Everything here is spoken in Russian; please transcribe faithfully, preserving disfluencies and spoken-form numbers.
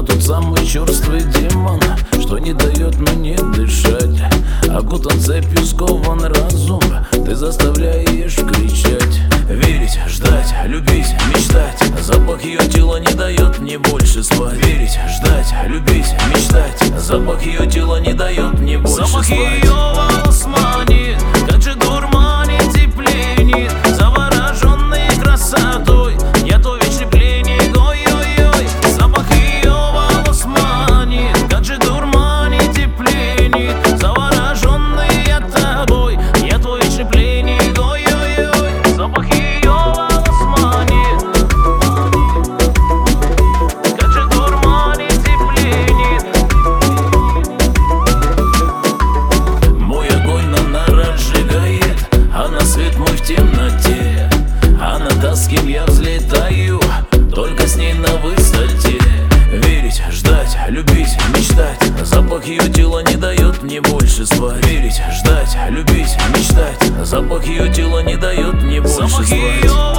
Она тот самый черствый демон, что не дает мне дышать. Окутан цепью, скован разум, ты заставляешь кричать. Верить, ждать, любить, мечтать. Запах ее тела не дает мне больше спать. Верить, ждать, любить, мечтать. Запах ее тела не дает мне больше Запах спать. ее волос манит, как же дурманит и пленит. Завороженный красотой, я то вечный пленник, ой-ой-ой. Запах ее волос манит, как же дурманит и пленит. Завороженный я тобой, я твой вечный пленник, ой-ой-ой. Запах ее волос манит, как же дурманит и пленит. Мой огонь она разжигает, а на свет мой в темноте. Она та, с кем я взлетаю, только с ней на высоте. Верить, ждать, любить, мечтать. Запах ее тела не дает мне больше спать. Верить, ждать, любить, мечтать. Запах ее тела не дает мне больше Запах спать. ее